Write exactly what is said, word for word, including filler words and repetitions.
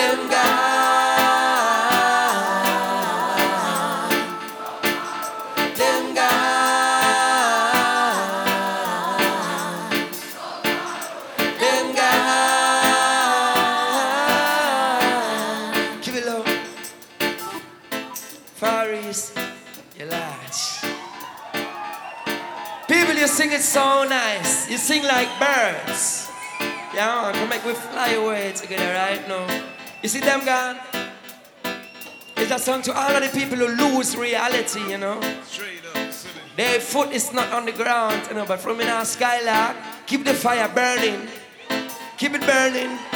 them gone, them gone, them gone. Give it low. Far East, you large. People, you sing it so nice. You sing like birds. Yeah, come make we fly away together right now. You see them gone? It's a song to all of the people who lose reality, you know. Straight up, silly. Their foot is not on the ground, you know, but from in our skylark, keep the fire burning. Keep it burning.